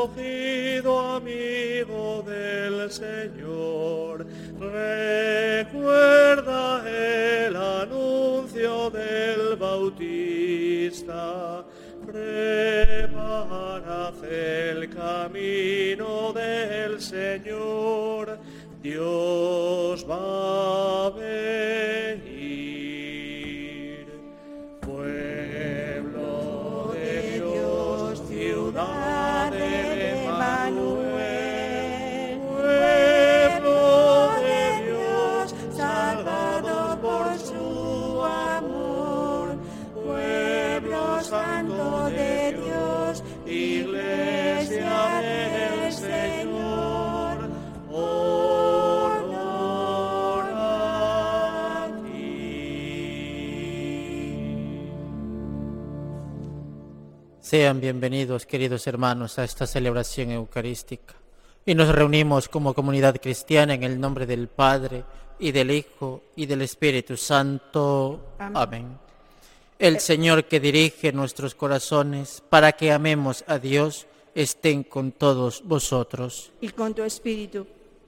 escogido amigo del Señor, recuerda el anuncio del Bautista. Preparad el camino del Señor, Dios va a venir. Pueblo de Dios, ciudad de Emmanuel, pueblo de Dios, salvados por su amor, pueblo santo de Dios, iglesia del Señor, honor a ti. Sean bienvenidos, queridos hermanos, a esta celebración eucarística. Y nos reunimos como comunidad cristiana en el nombre del Padre, y del Hijo, y del Espíritu Santo. Amén. El Señor que dirige nuestros corazones para que amemos a Dios, estén con todos vosotros. Y con tu espíritu.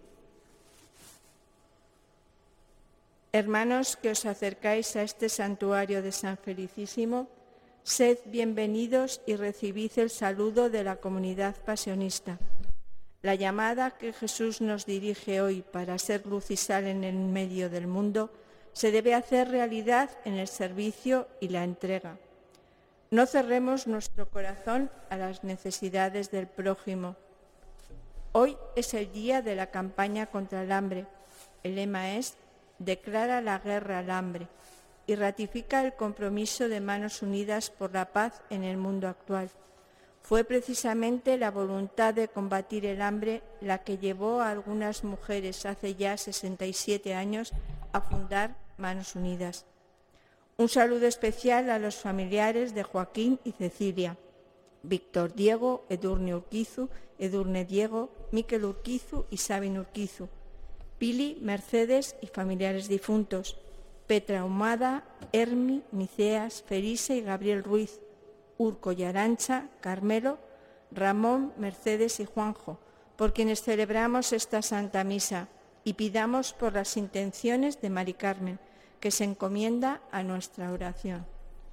Hermanos que os acercáis a este santuario de San Felicísimo, sed bienvenidos y recibid el saludo de la comunidad pasionista. La llamada que Jesús nos dirige hoy para ser luz y sal en el medio del mundo se debe hacer realidad en el servicio y la entrega. No cerremos nuestro corazón a las necesidades del prójimo. Hoy es el día de la campaña contra el hambre. El lema es: declara la guerra al hambre, y ratifica el compromiso de Manos Unidas por la paz en el mundo actual. Fue precisamente la voluntad de combatir el hambre la que llevó a algunas mujeres hace ya 67 años a fundar Manos Unidas. Un saludo especial a los familiares de Joaquín y Cecilia, Víctor Diego, Edurne Urquizu, Edurne Diego, Miquel Urquizu y Sabin Urquizu, Pili, Mercedes y familiares difuntos, Petra Humada, Hermi, Niceas, Felisa y Gabriel Ruiz, Urco y Arancha, Carmelo, Ramón, Mercedes y Juanjo, por quienes celebramos esta Santa Misa, y pidamos por las intenciones de Mari Carmen, que se encomienda a nuestra oración.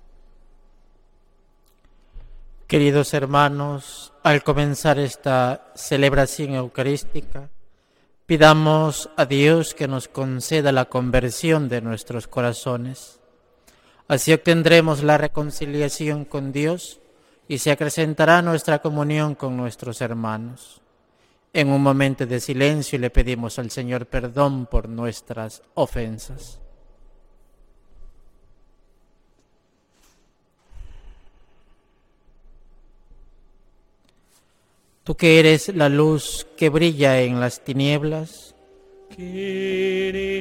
Queridos hermanos, al comenzar esta celebración eucarística, pidamos a Dios que nos conceda la conversión de nuestros corazones. Así obtendremos la reconciliación con Dios y se acrecentará nuestra comunión con nuestros hermanos. En un momento de silencio le pedimos al Señor perdón por nuestras ofensas. Tú que eres la luz que brilla en las tinieblas, Kyrie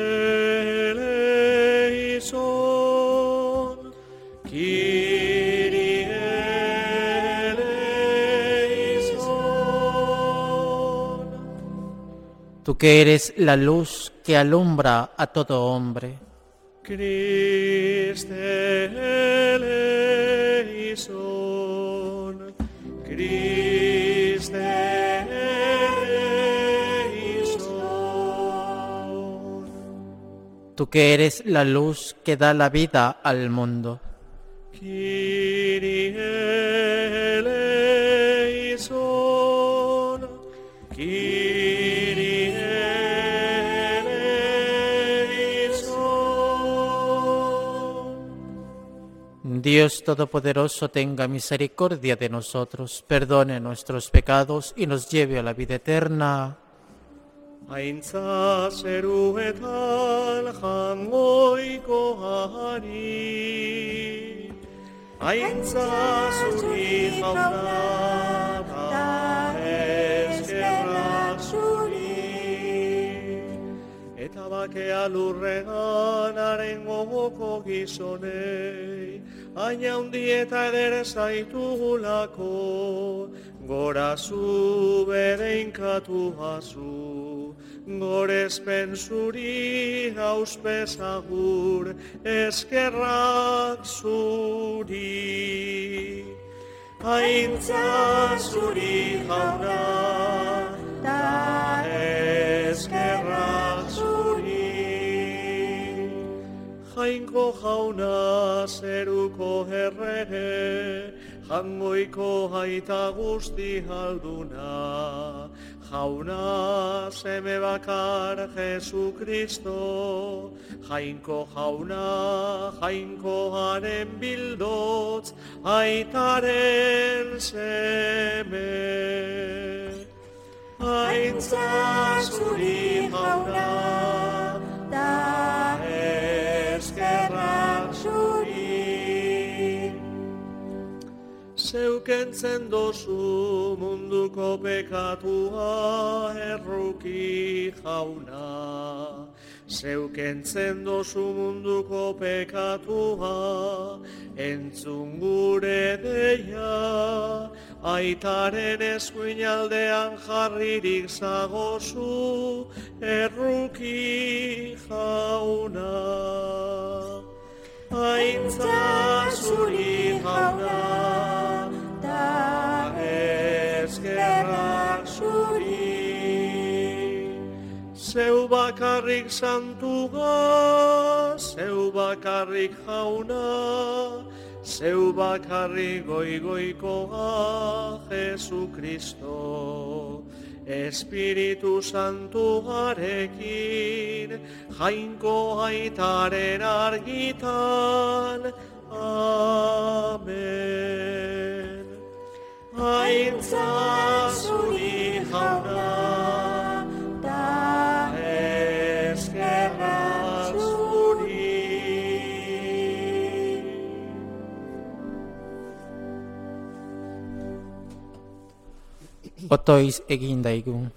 eleison, Kyrie eleison. tú que eres la luz que alumbra a todo hombre, Christe eleison, Christe eleison. tú que eres la luz que da la vida al mundo, Kyrie eleison, Kyrie eleison. Dios Todopoderoso tenga misericordia de nosotros, perdone nuestros pecados y nos lleve a la vida eterna. Aintza zeruetan jangoiko hari, Aintza zuri jauna da eskerrak zuri, eta bakea lurrean haren gogoko gizonei, aina hundi eta eder zaitugulako, gora zu bere inkatu hazu, gorezpen zuri auspezagur eskerrak zuri. Aintza zuri jauna, ta eskerrak zuri. Jainko jauna zeruko errege, jangoiko aita guzti alduna. Jauna seme bakar Jesu Kristo, jainko jauna, jainkoaren bildotz, aitaren seme. Aintza zuri jauna, ta eskerrak zuri. Zeukentzen dozu munduko pekatua erruki jauna. Zeukentzen dozu munduko pekatua, entzun gure deia, aitaren eskuinaldean jarririk zagozu erruki jauna. Aintza zuri jauna, ta eskerrak zuri. Zeu bakarrik santuga, zeu bakarrik jauna, zeu bakarrik goigoikoa Jesu Kristo. Espiritu Santuarekin, jainko aitaren argitan, amen. Aintza zuri jauna, ta eskerrak zuri. Otoiz egin daigun.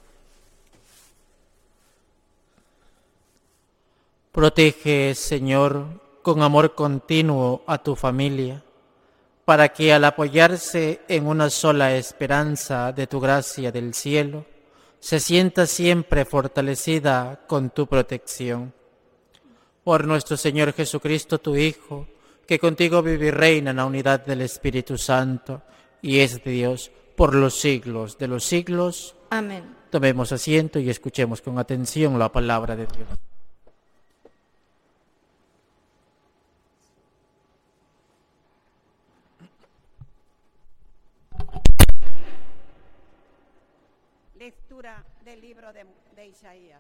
Protege, Señor, con amor continuo a tu familia, para que al apoyarse en una sola esperanza de tu gracia del cielo, se sienta siempre fortalecida con tu protección. Por nuestro Señor Jesucristo, tu Hijo, que contigo vive y reina en la unidad del Espíritu Santo, y es de Dios por los siglos de los siglos. Amén. Tomemos asiento y escuchemos con atención la palabra de Dios. Lectura del libro de Isaías.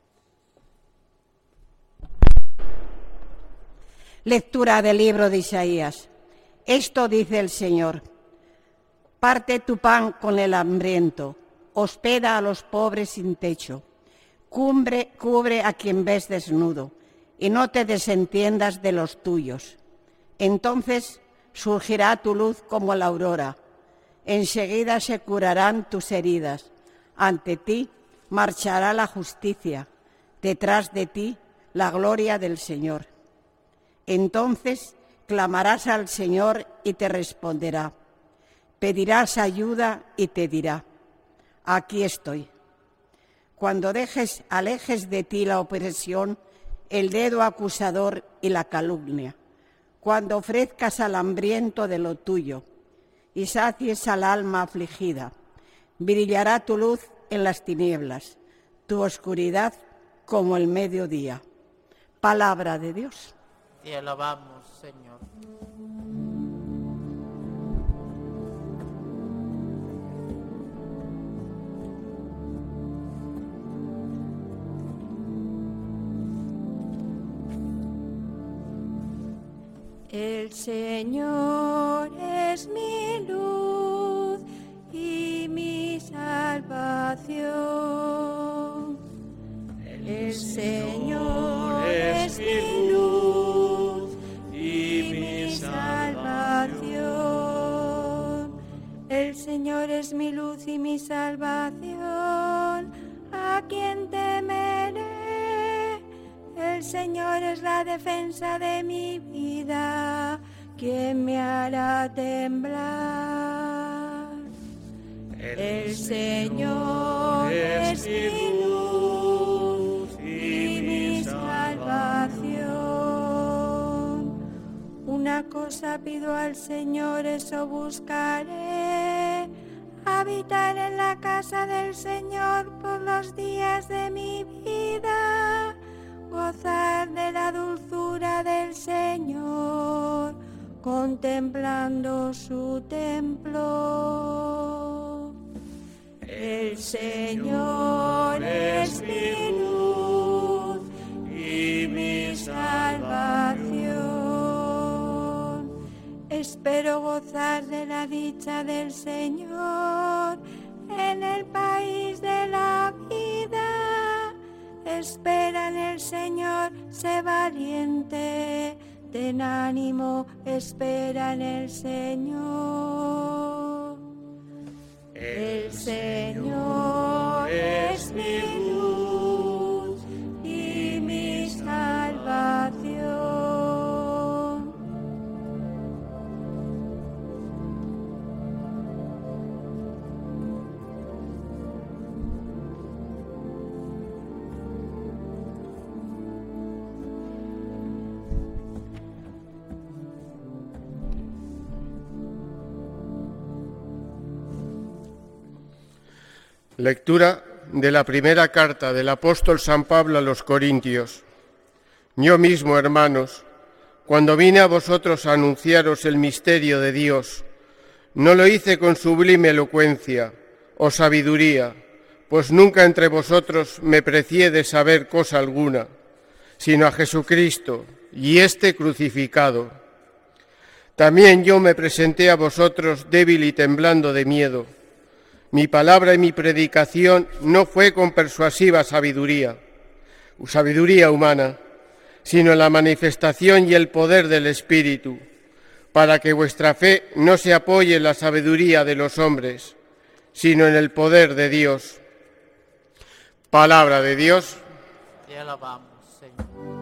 Lectura del libro de Isaías. Esto dice el Señor. Parte tu pan con el hambriento, hospeda a los pobres sin techo, cubre a quien ves desnudo, y no te desentiendas de los tuyos. Entonces surgirá tu luz como la aurora, enseguida se curarán tus heridas, ante ti marchará la justicia, detrás de ti la gloria del Señor. Entonces clamarás al Señor y te responderá. Pedirás ayuda y te dirá, aquí estoy. Cuando alejes de ti la opresión, el dedo acusador y la calumnia, cuando ofrezcas al hambriento de lo tuyo y sacies al alma afligida, brillará tu luz en las tinieblas, tu oscuridad como el mediodía. Palabra de Dios. Te alabamos, Señor. El Señor es mi luz y mi salvación. El Señor es mi luz y mi salvación. El Señor es mi luz y mi salvación. ¿A quién temeré? El Señor es la defensa de mi vida. ¿Quién me hará temblar? El Señor es mi luz y mi salvación. Una una cosa pido al Señor, eso buscaré, habitar en la casa del Señor por los días de mi vida, gozar de la dulzura del Señor, contemplando su templo. El Señor es mi luz y mi salvación. Espero gozar de la dicha del Señor en el país de la vida. Espera en el Señor, sé valiente, ten ánimo, espera en el Señor. El Señor es mi luz y mi salvación. Lectura de la primera carta del apóstol San Pablo a los Corintios. Yo mismo, hermanos, cuando vine a vosotros a anunciaros el misterio de Dios, no lo hice con sublime elocuencia o sabiduría, pues nunca entre vosotros me precié de saber cosa alguna, sino a Jesucristo y éste crucificado. También yo me presenté a vosotros débil y temblando de miedo. Mi palabra y mi predicación no fue con persuasiva sabiduría humana, sino en la manifestación y el poder del Espíritu, para que vuestra fe no se apoye en la sabiduría de los hombres, sino en el poder de Dios. Palabra de Dios. Te alabamos, Señor.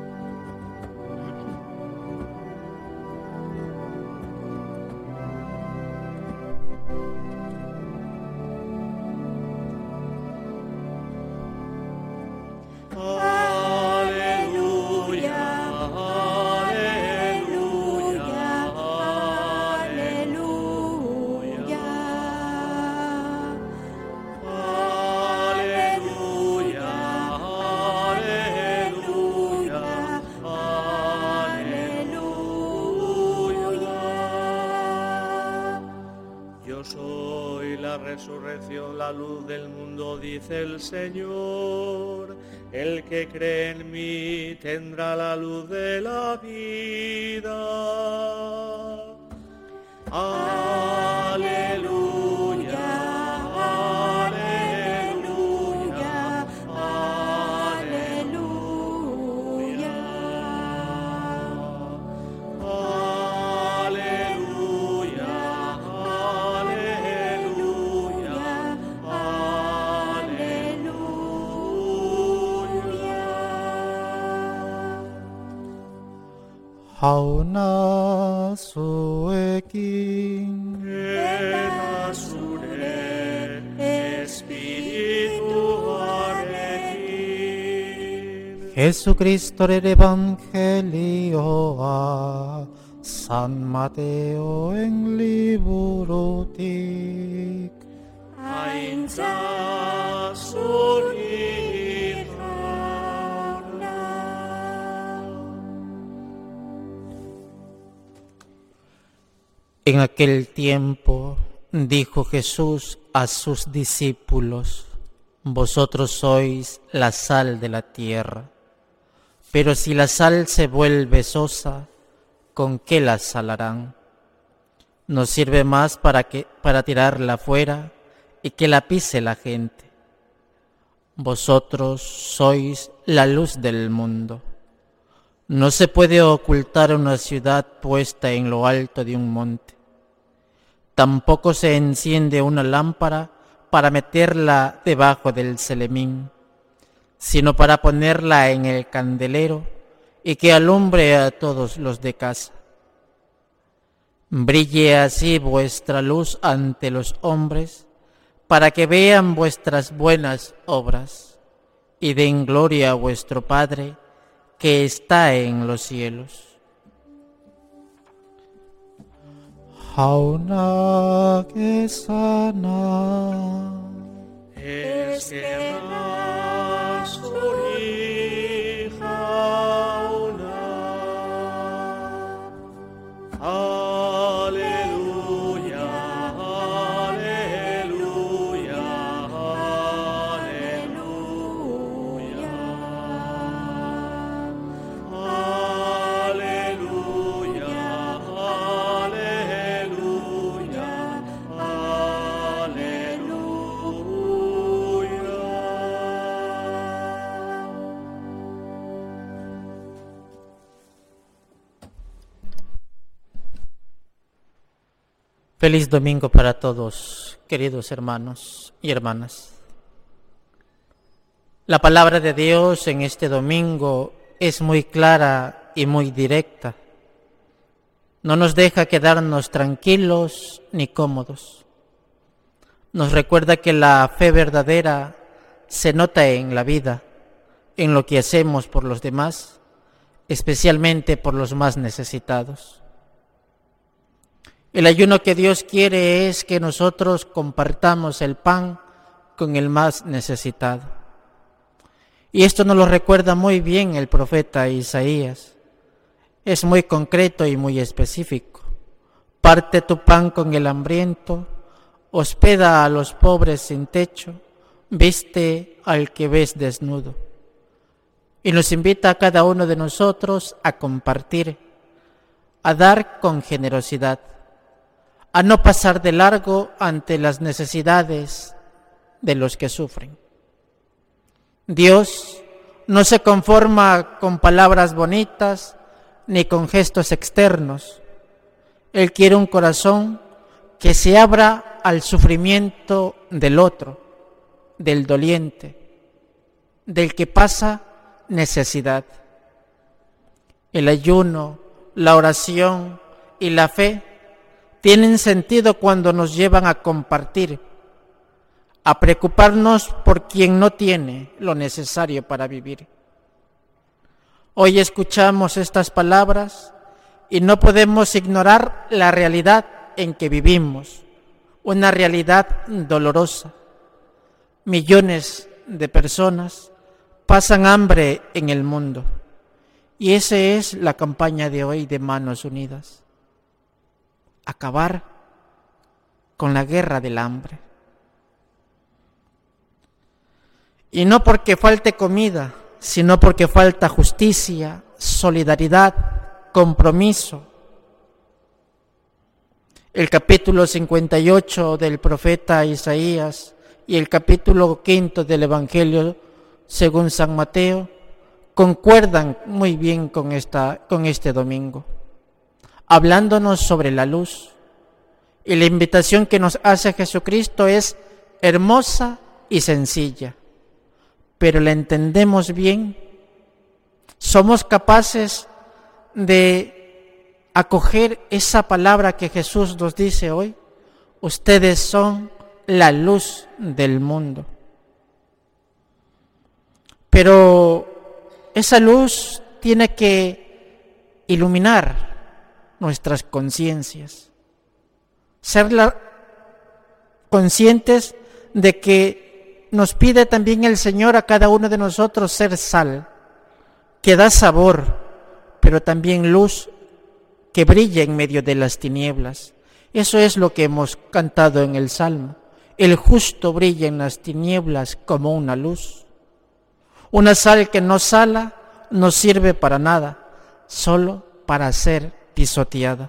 Resurrección, la luz del mundo, dice el Señor. El que cree en mí tendrá la luz de la vida. Aleluya, aleluya, aleluya. 하오나 수에긴 Asuré, Espíritu alegre. 예수그리스도의 에반겔리오와 San Mateo en libro tic. Ainsa suni. En aquel tiempo dijo Jesús a sus discípulos: vosotros sois la sal de la tierra, pero si la sal se vuelve sosa, ¿con qué la salarán? No sirve más para tirarla fuera y que la pise la gente. Vosotros sois la luz del mundo. No se puede ocultar una ciudad puesta en lo alto de un monte. Tampoco se enciende una lámpara para meterla debajo del celemín, sino para ponerla en el candelero y que alumbre a todos los de casa. Brille así vuestra luz ante los hombres, para que vean vuestras buenas obras y den gloria a vuestro Padre que está en los cielos. jauna que sana. Es que rasuri jauna. Aleluya, aleluya, aleluya. Aleluya, aleluya, Feliz domingo para todos, queridos hermanos y hermanas. La palabra de Dios en este domingo es muy clara y muy directa. No nos deja quedarnos tranquilos ni cómodos. Nos recuerda que la fe verdadera se nota en la vida, en lo que hacemos por los demás, especialmente por los más necesitados. El ayuno que Dios quiere es que nosotros compartamos el pan con el más necesitado. Y esto nos lo recuerda muy bien el profeta Isaías. Es muy concreto y muy específico. Parte tu pan con el hambriento, hospeda a los pobres sin techo, viste al que ves desnudo. Y nos invita a cada uno de nosotros a compartir, a dar con generosidad, a no pasar de largo ante las necesidades de los que sufren. Dios no se conforma con palabras bonitas ni con gestos externos. Él quiere un corazón que se abra al sufrimiento del otro, del doliente, del que pasa necesidad. El ayuno, la oración y la fe tienen sentido cuando nos llevan a compartir, a preocuparnos por quien no tiene lo necesario para vivir. Hoy escuchamos estas palabras y no podemos ignorar la realidad en que vivimos, una realidad dolorosa. Millones de personas pasan hambre en el mundo y esa es la campaña de hoy de Manos Unidas. Acabar con la guerra del hambre. Y no porque falte comida, sino porque falta justicia, solidaridad, compromiso. El capítulo 58 del profeta Isaías y el capítulo 5 del Evangelio según San Mateo concuerdan muy bien con este domingo, hablándonos sobre la luz. Y la invitación que nos hace Jesucristo es hermosa y sencilla, pero la entendemos bien. Somos capaces de acoger esa palabra que Jesús nos dice hoy: ustedes son la luz del mundo. Pero esa luz tiene que iluminar nuestras conciencias, ser conscientes de que nos pide también el Señor a cada uno de nosotros ser sal, que da sabor, pero también luz que brilla en medio de las tinieblas. Eso es lo que hemos cantado en el Salmo. El justo brilla en las tinieblas como una luz. Una sal que no sala no sirve para nada, solo para ser pisoteada.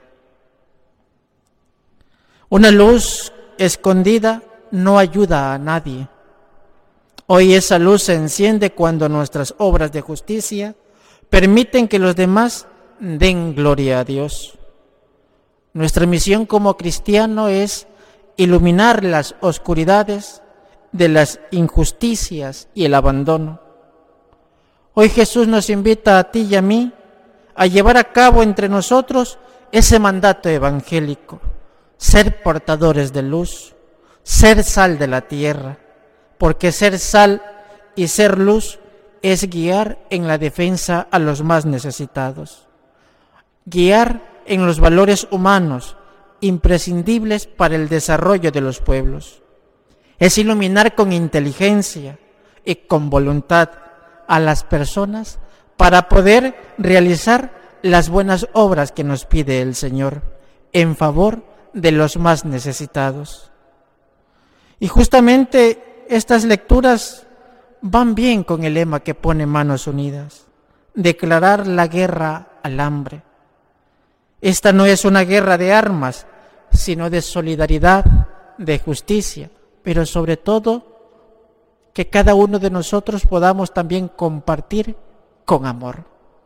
Una luz escondida no ayuda a nadie. Hoy esa luz se enciende cuando nuestras obras de justicia permiten que los demás den gloria a Dios. Nuestra misión como cristiano es iluminar las oscuridades de las injusticias y el abandono. Hoy Jesús nos invita a ti y a mí a llevar a cabo entre nosotros ese mandato evangélico: ser portadores de luz, ser sal de la tierra, porque ser sal y ser luz es guiar en la defensa a los más necesitados, guiar en los valores humanos imprescindibles para el desarrollo de los pueblos. Es iluminar con inteligencia y con voluntad a las personas para poder realizar las buenas obras que nos pide el Señor en favor de los más necesitados. Y justamente estas lecturas van bien con el lema que pone Manos Unidas: declarar la guerra al hambre. Esta no es una guerra de armas, sino de solidaridad, de justicia, pero sobre todo que cada uno de nosotros podamos también compartir con amor,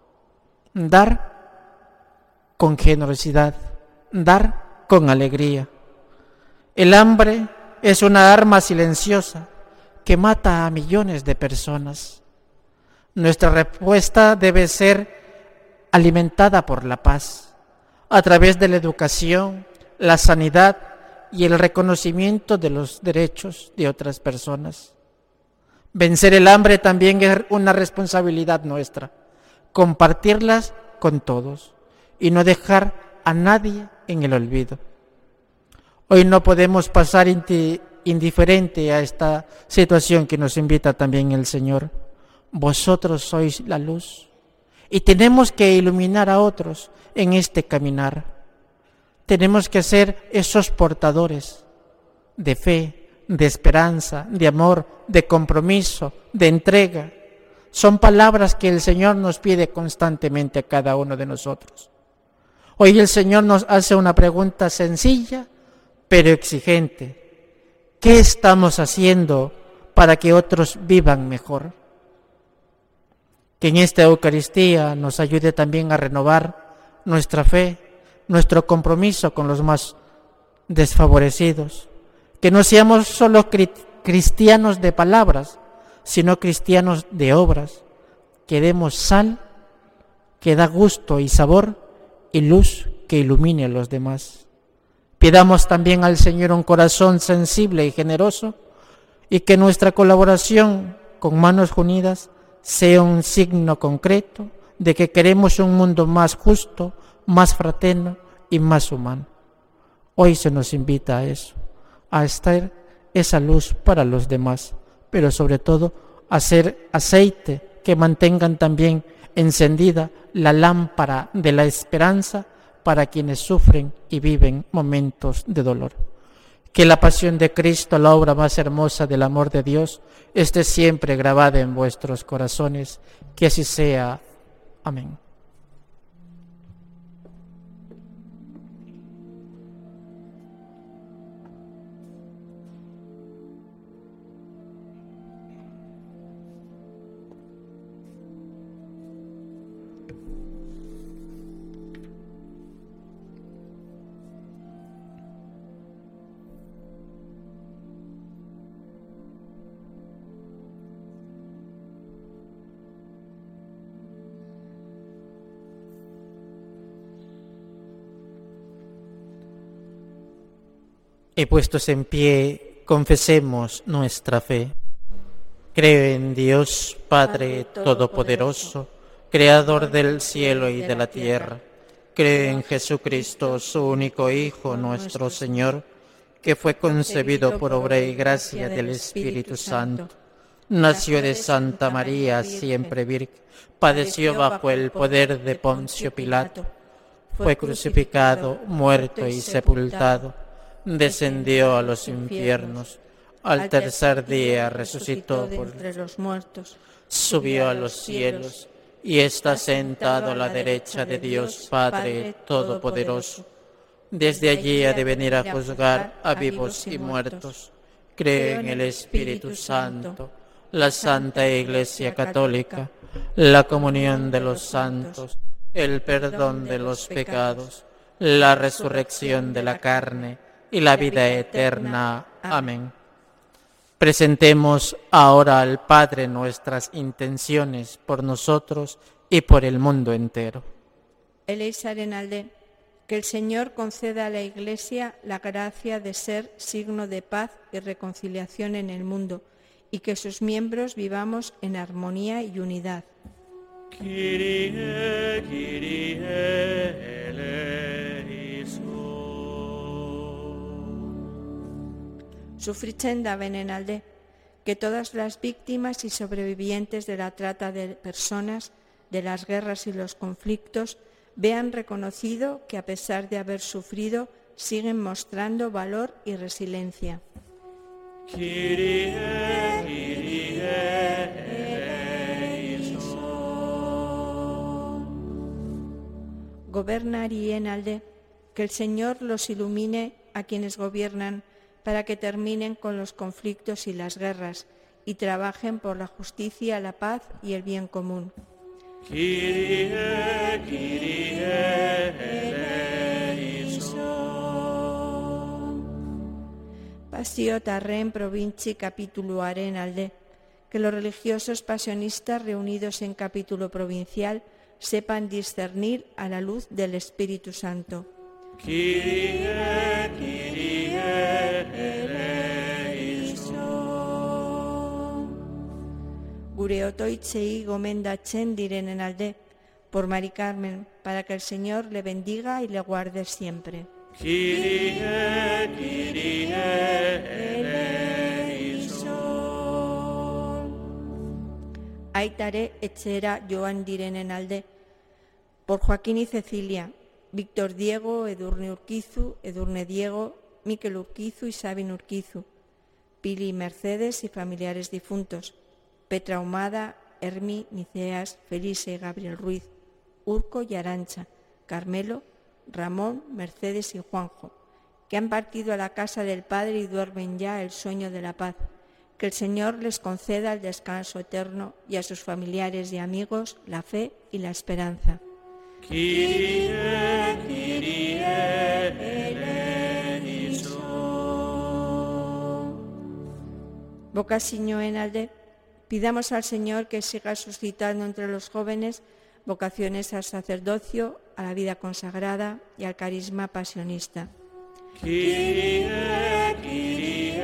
dar con generosidad, dar con alegría. El hambre es una arma silenciosa que mata a millones de personas. Nuestra respuesta debe ser alimentada por la paz, a través de la educación, la sanidad y el reconocimiento de los derechos de otras personas. Vencer el hambre también es una responsabilidad nuestra, compartirlas con todos y no dejar a nadie en el olvido. Hoy no podemos pasar indiferente a esta situación que nos invita también el Señor. Vosotros sois la luz y tenemos que iluminar a otros en este caminar. Tenemos que ser esos portadores de fe, de esperanza, de amor, de compromiso, de entrega. Son palabras que el Señor nos pide constantemente a cada uno de nosotros. Hoy el Señor nos hace una pregunta sencilla, pero exigente. ¿Qué estamos haciendo para que otros vivan mejor? Que en esta Eucaristía nos ayude también a renovar nuestra fe, nuestro compromiso con los más desfavorecidos. Que no seamos solo cristianos de palabras, sino cristianos de obras. Que demos sal, que da gusto y sabor, y luz que ilumine a los demás. Pidamos también al Señor un corazón sensible y generoso, y que nuestra colaboración con Manos Unidas sea un signo concreto de que queremos un mundo más justo, más fraterno y más humano. Hoy se nos invita a eso, a estar esa luz para los demás, pero sobre todo a ser aceite que mantengan también encendida la lámpara de la esperanza para quienes sufren y viven momentos de dolor. Que la pasión de Cristo, la obra más hermosa del amor de Dios, esté siempre grabada en vuestros corazones. Que así sea. Amén. Y puestos en pie, confesemos nuestra fe. Creo en Dios, Padre Todopoderoso, Creador del cielo y de la tierra. Creo en Jesucristo, su único Hijo, nuestro Señor, que fue concebido por obra y gracia del Espíritu Santo. Nació de Santa María, siempre virgen, padeció bajo el poder de Poncio Pilato, fue crucificado, muerto y sepultado. Descendió a los infiernos, al tercer día resucitó entre los muertos, subió a los cielos y está sentado a la derecha de Dios Padre Todopoderoso. Desde allí ha de venir a juzgar a vivos y muertos. Creo en el Espíritu Santo, la Santa Iglesia Católica, la comunión de los santos, el perdón de los pecados, la resurrección de la carne y la vida eterna. Amén. Presentemos ahora al Padre nuestras intenciones por nosotros y por el mundo entero. Eleis Arenalde, que el Señor conceda a la Iglesia la gracia de ser signo de paz y reconciliación en el mundo, y que sus miembros vivamos en armonía y unidad. Kyrie, Kyrie eleison. sufritzen da benenalde, que todas las víctimas y sobrevivientes de la trata de personas, de las guerras y los conflictos, vean reconocido que a pesar de haber sufrido, siguen mostrando valor y resiliencia. Kyrie, Kyrie eleison. Gobernari en alde, que el Señor los ilumine a quienes gobiernan para que terminen con los conflictos y las guerras y trabajen por la justicia, la paz y el bien común. Kyrie, Kyrie eleison. Pasio Tarren Provinci Capituluaren alde, que los religiosos pasionistas reunidos en capítulo provincial sepan discernir a la luz del Espíritu Santo. Kyrie, Kyrie eleison. Gure otoitzei gomendatzen direnen alde, por Mari Carmen, para que el Señor le bendiga y le guarde siempre. Kyrie, Kyrie eleison. Aitare etxera joan direnen alde, por Joaquín y Cecilia, Víctor Diego, Edurne Urquizu, Edurne Diego, Miquel Urquizu y Sabin Urquizu, Pili Mercedes y familiares difuntos, Petra Humada, Hermi, Niceas, Felice, Gabriel Ruiz, Urco y Arancha, Carmelo, Ramón, Mercedes y Juanjo, que han partido a la casa del Padre y duermen ya el sueño de la paz. Que el Señor les conceda el descanso eterno y a sus familiares y amigos la fe y la esperanza. Kyrie, Kyrie eleison. Vocasiño en alde, pidamos al Señor que siga suscitando entre los jóvenes vocaciones al sacerdocio, a la vida consagrada y al carisma pasionista. Kyrie, Kyrie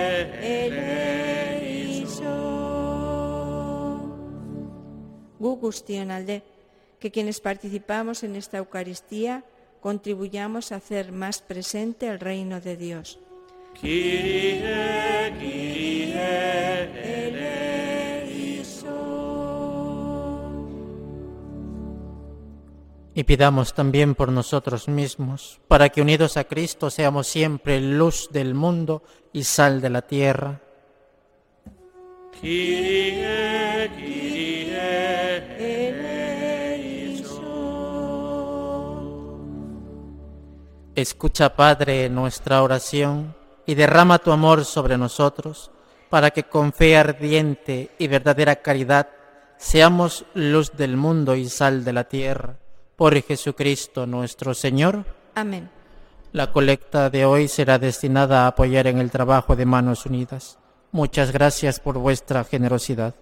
eleison. Gu guztion alde, que quienes participamos en esta Eucaristía contribuyamos a hacer más presente el reino de Dios. Kyrie, Kyrie eleison. Y pidamos también por nosotros mismos, para que unidos a Cristo seamos siempre luz del mundo y sal de la tierra. Kyrie, Kyrie eleison. Escucha, Padre, nuestra oración y derrama tu amor sobre nosotros, para que con fe ardiente y verdadera caridad seamos luz del mundo y sal de la tierra. Por Jesucristo nuestro Señor. Amén. La colecta de hoy será destinada a apoyar en el trabajo de Manos Unidas. Muchas gracias por vuestra generosidad.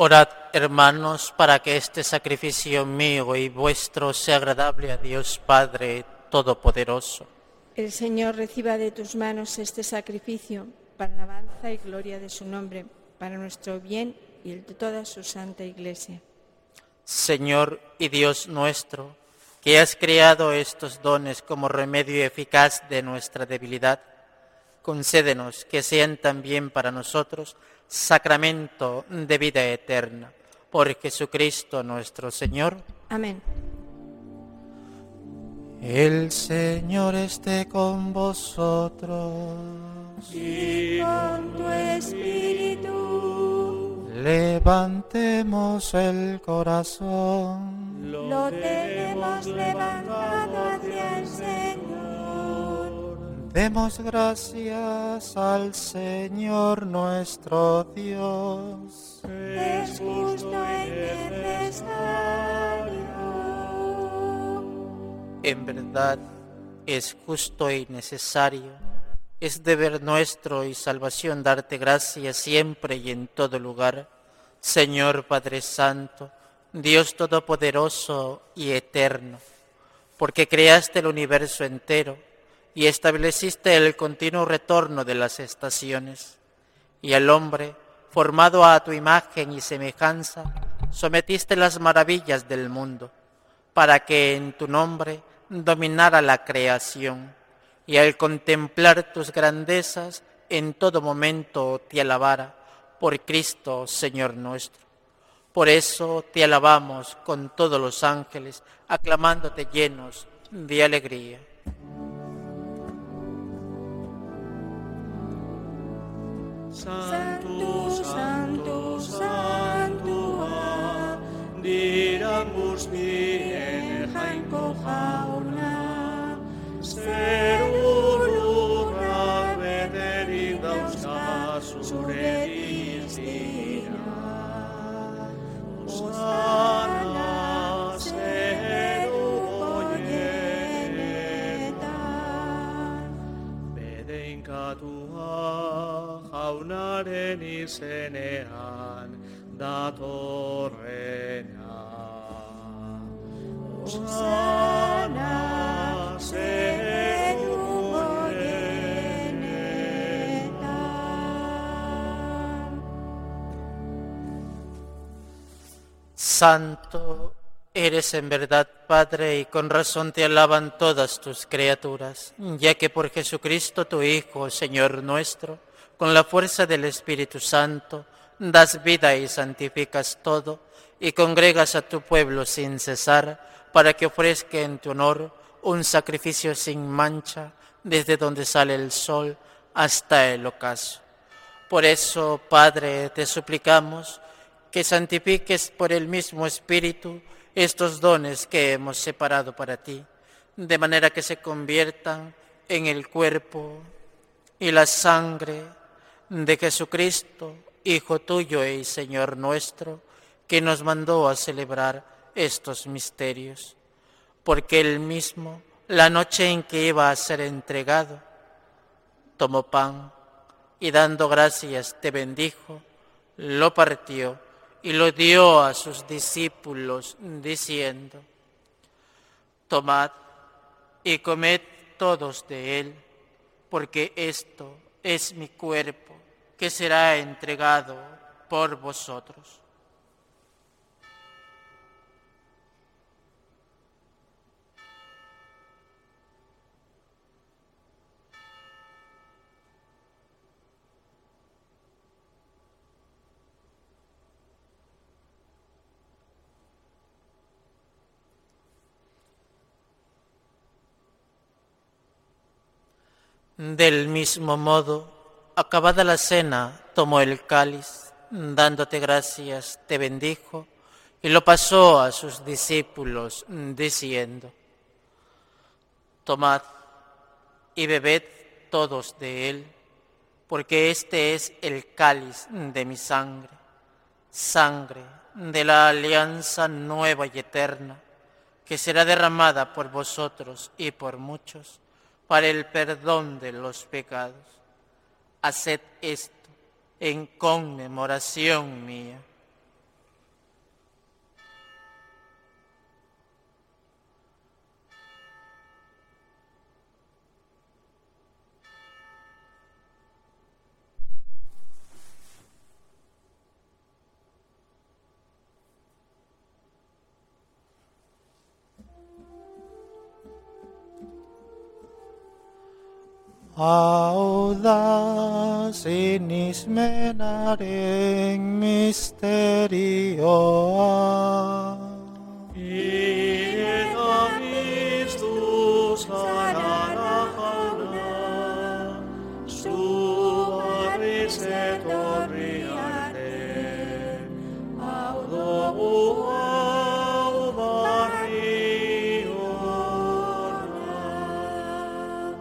Orad, hermanos, para que este sacrificio mío y vuestro sea agradable a Dios Padre Todopoderoso. El Señor reciba de tus manos este sacrificio para alabanza y gloria de su nombre, para nuestro bien y el de toda su santa Iglesia. Señor y Dios nuestro, que has creado estos dones como remedio eficaz de nuestra debilidad, concédenos que sean también para nosotros sacramento de vida eterna. Por Jesucristo nuestro Señor. Amén. El Señor esté con vosotros. Y con tu espíritu. Levantemos el corazón. Lo tenemos levantado hacia el Señor. Demos gracias al Señor nuestro Dios. Es justo y necesario. En verdad, es justo y necesario, es deber nuestro y salvación darte gracias siempre y en todo lugar, Señor Padre Santo, Dios Todopoderoso y Eterno, porque creaste el universo entero y estableciste el continuo retorno de las estaciones, y al hombre, formado a tu imagen y semejanza, sometiste las maravillas del mundo, para que en tu nombre dominara la creación, y al contemplar tus grandezas en todo momento te alabara, por Cristo Señor nuestro. Por eso te alabamos con todos los ángeles, aclamándote llenos de alegría. Santo, Santo, Santo, Diramos bien, Jainko jauna, Zerulurrak beterik dauzkazu zure izia. Osana, zeru goienetan, bedeinkatua jaunaren izenean, datorrena. Osana, zeru goienetan. Santo eres en verdad, Padre, y con razón te alaban todas tus criaturas, ya que por Jesucristo tu Hijo, Señor nuestro, con la fuerza del Espíritu Santo, das vida y santificas todo, y congregas a tu pueblo sin cesar, para que ofrezca en tu honor un sacrificio sin mancha, desde donde sale el sol hasta el ocaso. Por eso, Padre, te suplicamos que santifiques por el mismo Espíritu estos dones que hemos separado para ti, de manera que se conviertan en el cuerpo y la sangre de Jesucristo, Hijo tuyo y Señor nuestro, que nos mandó a celebrar estos misterios. Porque él mismo, la noche en que iba a ser entregado, tomó pan y dando gracias te bendijo, lo partió y lo dio a sus discípulos, diciendo: Tomad y comed todos de él, porque esto es mi cuerpo, que será entregado por vosotros. Del mismo modo, acabada la cena, tomó el cáliz, dándote gracias, te bendijo, y lo pasó a sus discípulos, diciendo: Tomad y bebed todos de él, porque este es el cáliz de mi sangre, sangre de la alianza nueva y eterna, que será derramada por vosotros y por muchos, para el perdón de los pecados. Haced esto en conmemoración mía. audaz inismenaren misterioa. Eta Kristus gara jauna, zu barriz etorri arte, hau dugu hau barri ona.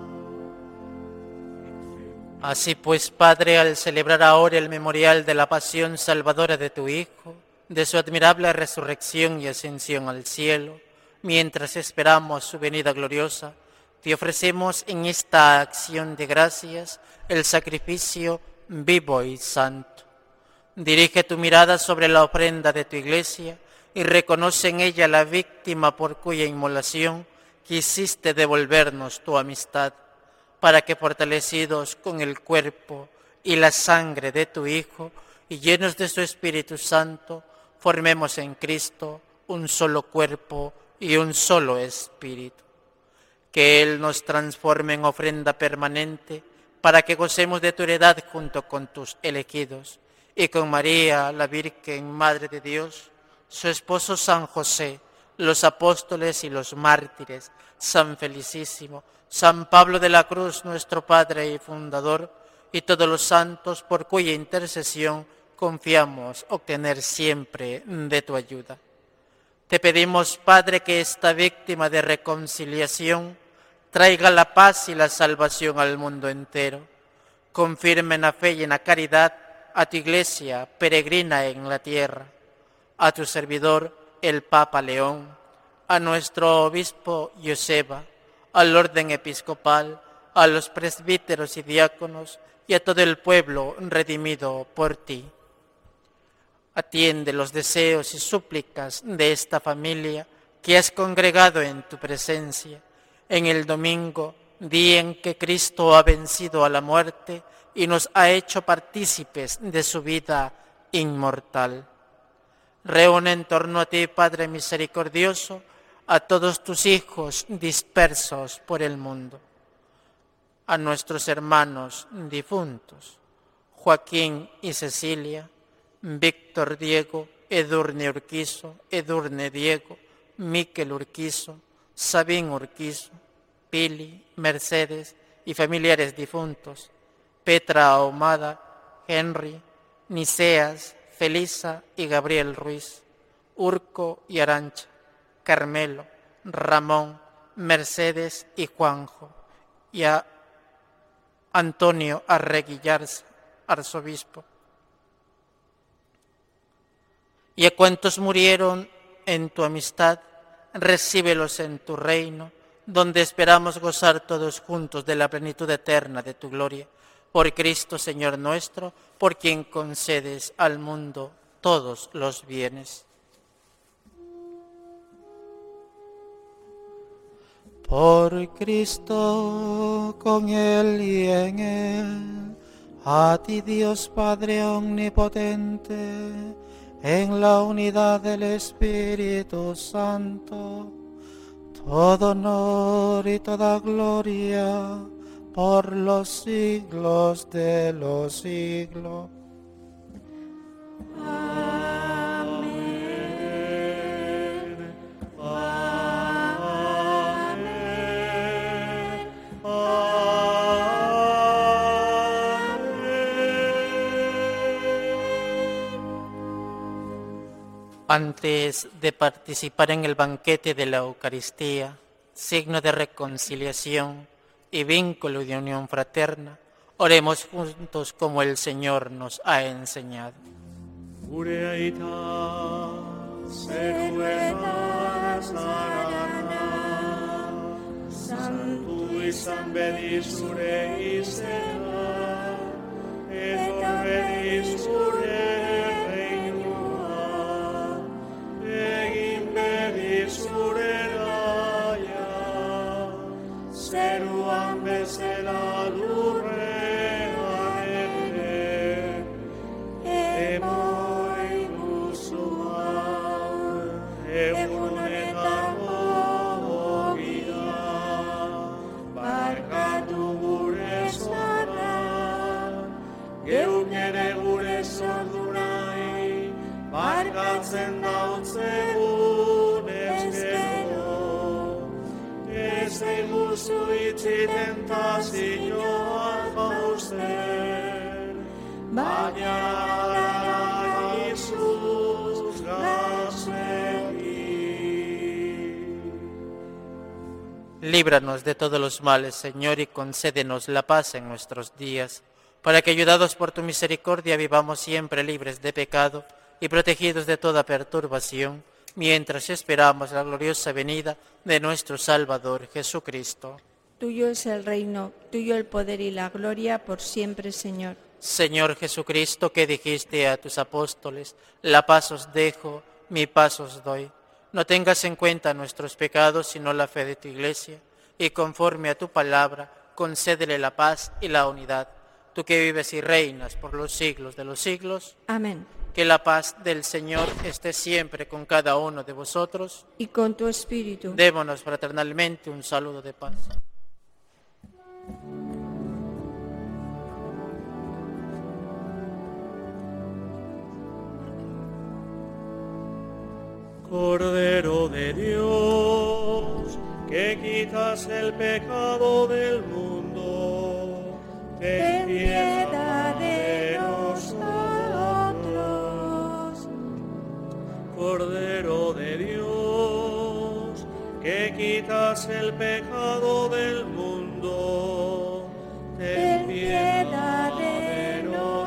Así pues, Padre, al celebrar ahora el memorial de la pasión salvadora de tu Hijo, de su admirable resurrección y ascensión al cielo, mientras esperamos su venida gloriosa, te ofrecemos en esta acción de gracias el sacrificio vivo y santo. Dirige tu mirada sobre la ofrenda de tu Iglesia y reconoce en ella la víctima por cuya inmolación quisiste devolvernos tu amistad, para que fortalecidos con el cuerpo y la sangre de tu Hijo y llenos de su Espíritu Santo, formemos en Cristo un solo cuerpo y un solo espíritu. Que Él nos transforme en ofrenda permanente para que gocemos de tu heredad junto con tus elegidos y con María, la Virgen Madre de Dios, su esposo San José, los apóstoles y los mártires, San Felicísimo, San Pablo de la Cruz, nuestro Padre y Fundador, y todos los santos por cuya intercesión confiamos obtener siempre de tu ayuda. Te pedimos, Padre, que esta víctima de reconciliación traiga la paz y la salvación al mundo entero. Confirme en la fe y en la caridad a tu Iglesia peregrina en la tierra, a tu servidor el Papa León, a nuestro obispo Joseba, al orden episcopal, a los presbíteros y diáconos y a todo el pueblo redimido por ti. Atiende los deseos y súplicas de esta familia que has congregado en tu presencia en el domingo, día en que Cristo ha vencido a la muerte y nos ha hecho partícipes de su vida inmortal. Reúne en torno a ti, Padre misericordioso, a todos tus hijos dispersos por el mundo, a nuestros hermanos difuntos, Joaquín y Cecilia, Víctor Diego, Edurne Urquizo, Edurne Diego, Miquel Urquizo, Sabín Urquizo, Pili, Mercedes y familiares difuntos, Petra Ahumada, Henry, Niceas, Felisa y Gabriel Ruiz, Urco y Arancha, Carmelo, Ramón, Mercedes y Juanjo, y a Antonio Arregui Yarza, arzobispo, y a cuantos murieron en tu amistad, recíbelos en tu reino, donde esperamos gozar todos juntos de la plenitud eterna de tu gloria. Por Cristo, Señor nuestro, por quien concedes al mundo todos los bienes. Por Cristo, con Él y en Él, a ti Dios Padre omnipotente, en la unidad del Espíritu Santo, todo honor y toda gloria por los siglos de los siglos. Amén. Amén. Antes de participar en el banquete de la Eucaristía, signo de reconciliación y vínculo de unión fraterna, oremos juntos como el Señor nos ha enseñado. Ureita, serueta, sarana, santu izan bedizure izena, eta bedizure reinua, egin bedizure naia, zeruan bezala lurrean ere, emoi guzua, egun honetako ogia, barkatu gure geuk ere gure sordunai, barkatzen dautzegun ez gero, ez eguzu itzi tentazioan jausten, baina Jesús Líbranos de todos los males, Señor, y concédenos la paz en nuestros días, para que, ayudados por tu misericordia, vivamos siempre libres de pecado y protegidos de toda perturbación, mientras esperamos la gloriosa venida de nuestro Salvador Jesucristo. Tuyo es el reino, tuyo el poder y la gloria por siempre, Señor. Señor Jesucristo, que dijiste a tus apóstoles, la paz os dejo, mi paz os doy. No tengas en cuenta nuestros pecados, sino la fe de tu Iglesia, y conforme a tu palabra, concédele la paz y la unidad. Tú que vives y reinas por los siglos de los siglos. Amén. Que la paz del Señor esté siempre con cada uno de vosotros. Y con tu espíritu. Démonos fraternalmente un saludo de paz. Cordero de Dios, que quitas el pecado del mundo, ten piedad de nosotros. Cordero de Dios, que quitas el pecado del mundo, ten piedad de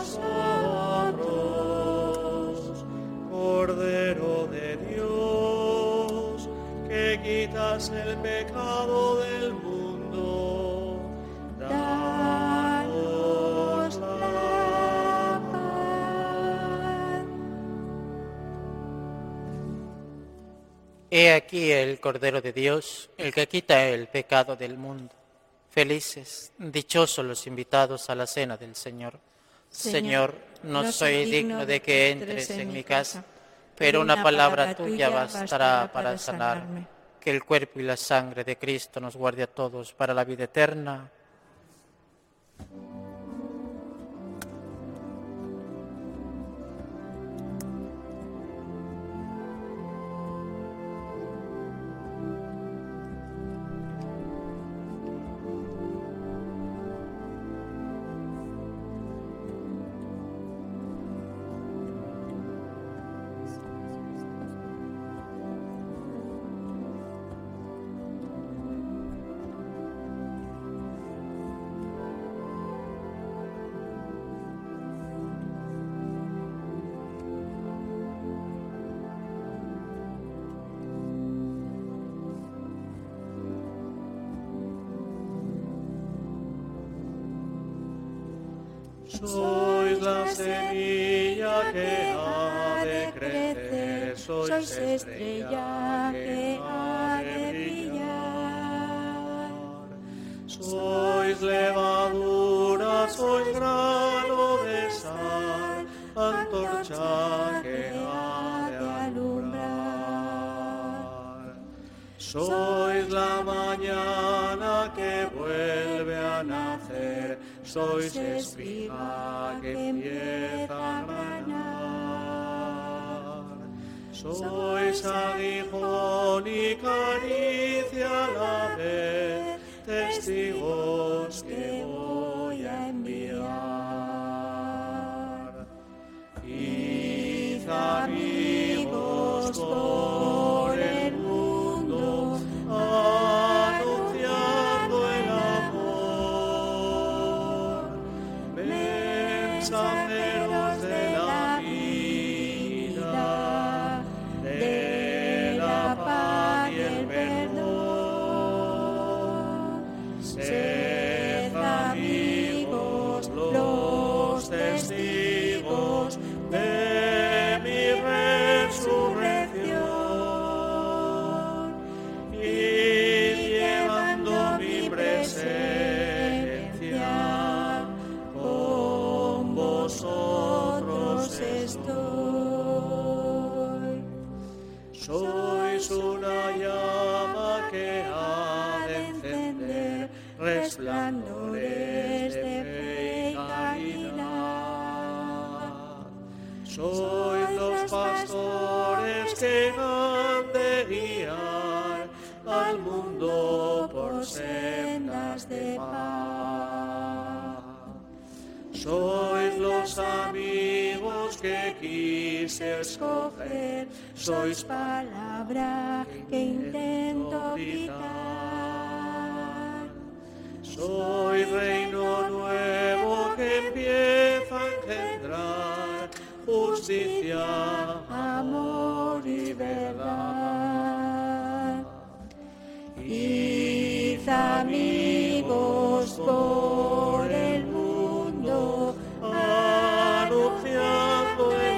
nosotros. Cordero de Dios, que quitas el pecado del mundo, danos la paz. He aquí el Cordero de Dios, el que quita el pecado del mundo. Felices, dichosos los invitados a la cena del Señor. Señor, no soy digno de que entres en mi casa, pero una palabra tuya bastará para sanarme. Que el cuerpo y la sangre de Cristo nos guarde a todos para la vida eterna. Sois la semilla que ha de crecer, sois estrella que ha de brillar. Sois levadura, sois grano de sal, antorcha que ha de alumbrar. Sois la mañana que vuelve a nacer, sois espiga que empieza a granar. Sois aguijón y caricia a la vez, testigos que voy a enviar. Id amigos por el mundo, anunciando el amor. Mensajeros de la vida, de la paz y el perdón. Sed amigos, los testigos de mi resurrección, y llevando mi presencia con vosotros. que han de guiar al mundo por sendas de paz. Sois los amigos que quise escoger, sois palabra que intento gritar. Soy reino nuevo que empieza a engendrar justicia, amor y verdad. Id amigos por el mundo, anunciando el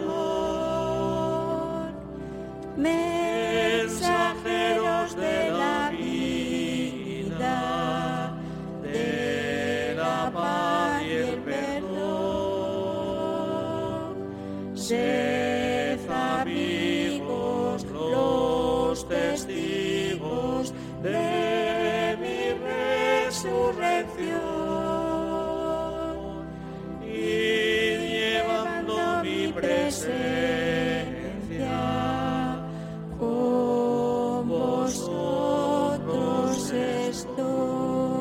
amor, mensajeros de la vida, de la paz y el perdón. Sed amigos los testigos de mi resurrección, y llevando mi presencia, con vosotros estoy.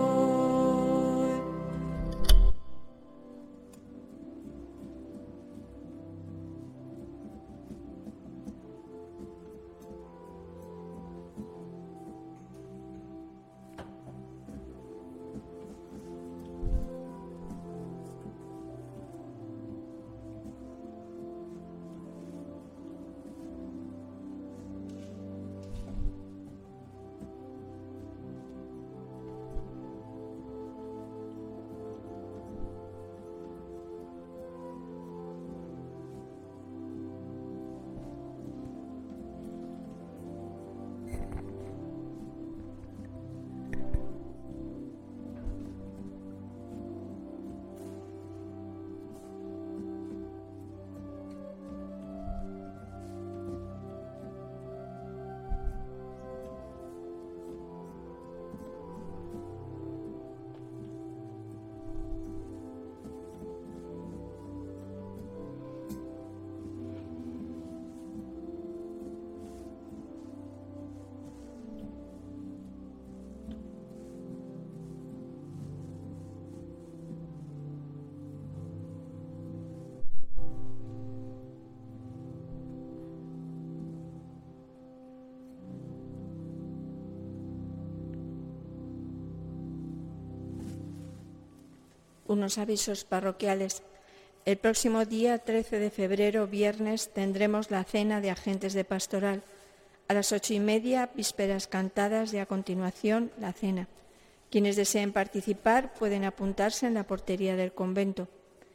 Unos avisos parroquiales. El próximo día 13 de febrero, viernes, tendremos la cena de agentes de pastoral. A las 8:30, vísperas cantadas y a continuación la cena. Quienes deseen participar pueden apuntarse en la portería del convento.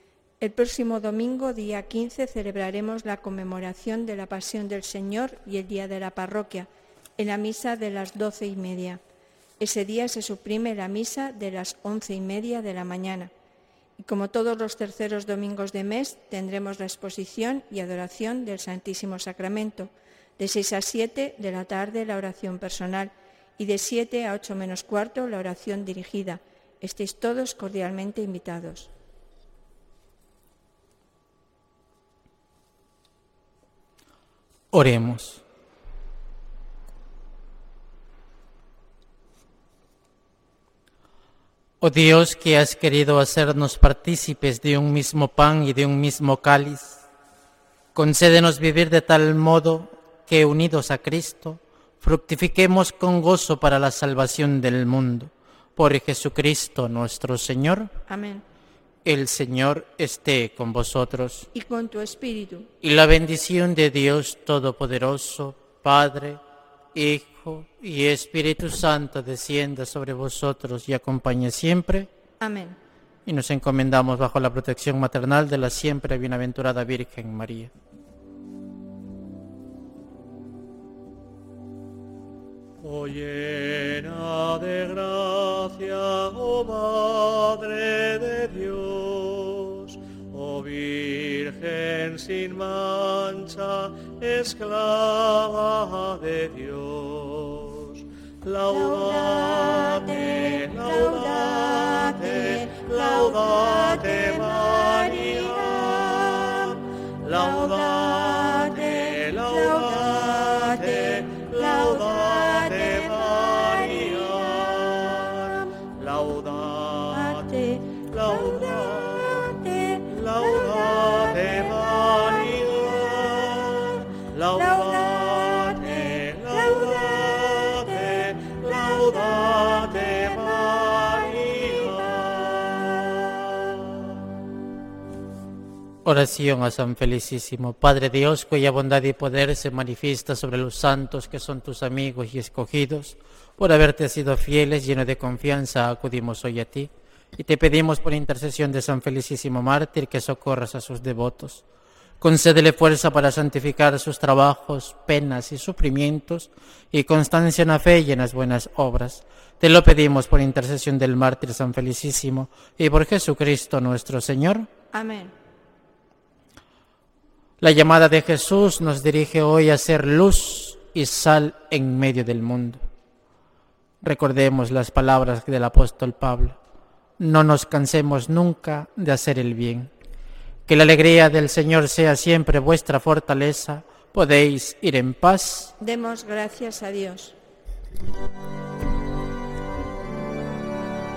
El próximo domingo, día 15, celebraremos la conmemoración de la Pasión del Señor y el Día de la Parroquia, en la misa de las 12:30. Ese día se suprime la misa de las 11:30 de la mañana. Y como todos los terceros domingos de mes, tendremos la exposición y adoración del Santísimo Sacramento. De 6 a 7 de la tarde la oración personal y de 7 a 8 menos cuarto la oración dirigida. Estéis todos cordialmente invitados. Oremos. Oh Dios, que has querido hacernos partícipes de un mismo pan y de un mismo cáliz, concédenos vivir de tal modo que, unidos a Cristo, fructifiquemos con gozo para la salvación del mundo. Por Jesucristo nuestro Señor. Amén. El Señor esté con vosotros. Y con tu espíritu. Y la bendición de Dios Todopoderoso, Padre, Hijo y Espíritu Santo descienda sobre vosotros y acompañe siempre. Amén. Y nos encomendamos bajo la protección maternal de la siempre bienaventurada Virgen María. Oh llena de gracia, oh Madre de Dios, oh Virgen sin mancha, esclava de Dios. Laudate, laudate, laudate María. Laudate, laudate. Oración a San Felicísimo. Padre Dios, cuya bondad y poder se manifiesta sobre los santos que son tus amigos y escogidos, por haberte sido fieles, lleno de confianza, acudimos hoy a ti y te pedimos por intercesión de San Felicísimo Mártir que socorras a sus devotos. Concédele fuerza para santificar sus trabajos, penas y sufrimientos y constancia en la fe y en las buenas obras. Te lo pedimos por intercesión del Mártir San Felicísimo y por Jesucristo nuestro Señor. Amén. La llamada de Jesús nos dirige hoy a ser luz y sal en medio del mundo. Recordemos las palabras del apóstol Pablo. No nos cansemos nunca de hacer el bien. Que la alegría del Señor sea siempre vuestra fortaleza. Podéis ir en paz. Demos gracias a Dios.